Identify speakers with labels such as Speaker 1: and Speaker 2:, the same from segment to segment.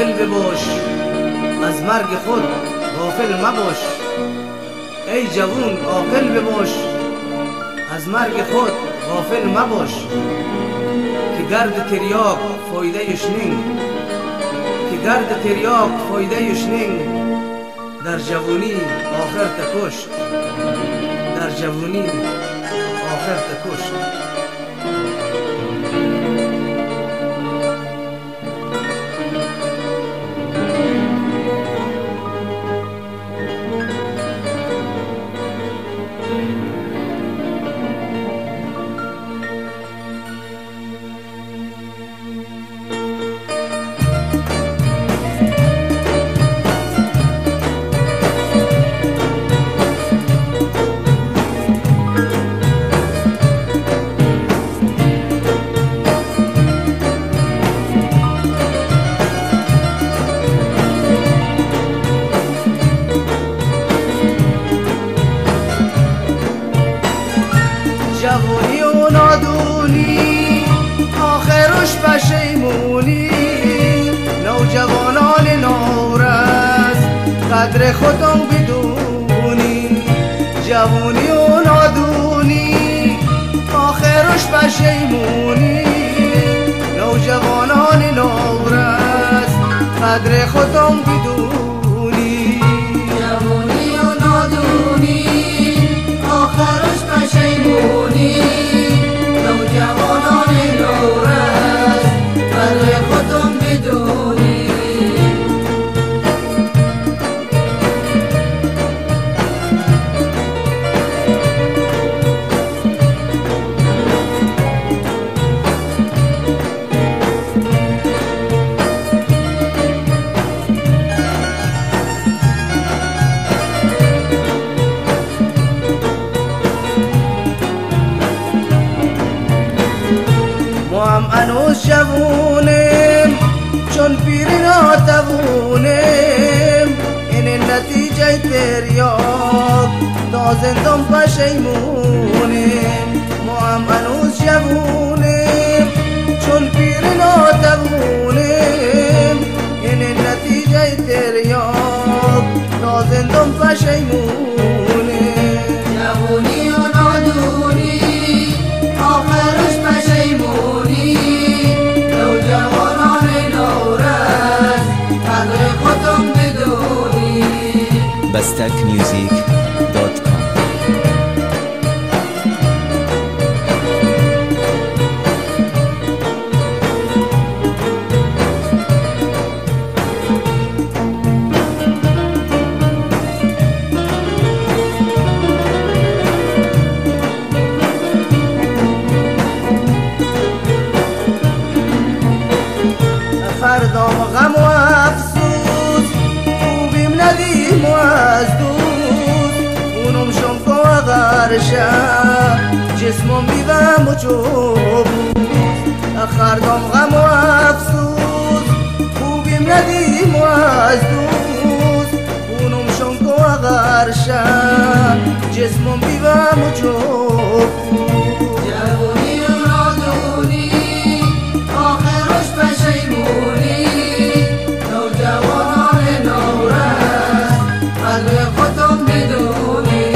Speaker 1: عاقل بباش، از مرگ خود غافل مباش. ای جوون عاقل بباش، از مرگ خود غافل مباش. که گرد تریاک فایده یشنین، که گرد تریاک فایده یشنین، در جوانی آخر تکشت، در جوانی آخر تکشت. جوانی و نادونی آخرش پشیمونی، نوجوانان نورس قدر خودم بدونی. جوانی و نادونی آخرش پشیمونی، نوجوانان نورس قدر خودم بدونی.
Speaker 2: جوانی و نادونی آخرش پشیمونی، نوجوانان نورس قدر خودم بدونی.
Speaker 1: ما هم هنوز جوونیم چون پیری ناتوونیم، این نتیجه تریاک تا زندان پشیمونیم. ما هم هنوز جوونیم چون پیری ناتوونیم، این نتیجه تریاک تا زندان پشیمونیم.
Speaker 2: جوانی و نادونی آخرش پشیمونی، نوجوانان نورس قدر خودم بدونی.
Speaker 3: bestakmusic.com
Speaker 1: فردام غم و افسوس خوبیم ندیم و از دوست، خونم شم و غرشه جسمم بیوم و چوبوس. فردام غم و افسوس خوبیم ندیم و از دوست، خونم شم و غرشه جسمم بیوم و چوبوس.
Speaker 2: جوانی و نادونی آخرش پشیمونی، نوجوانان نورس قدر خودم بدونی.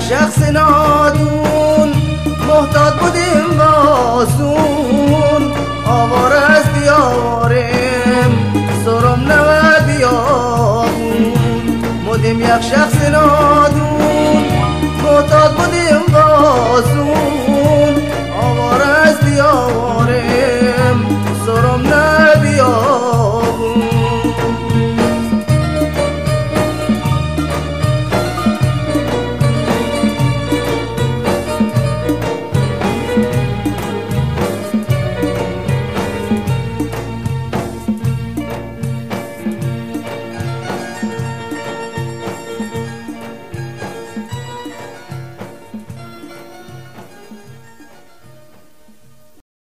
Speaker 1: شخص نادون محتاط بودیم باسون آوار از دیاریم سرم نود بیابون بودیم یک شخص نادون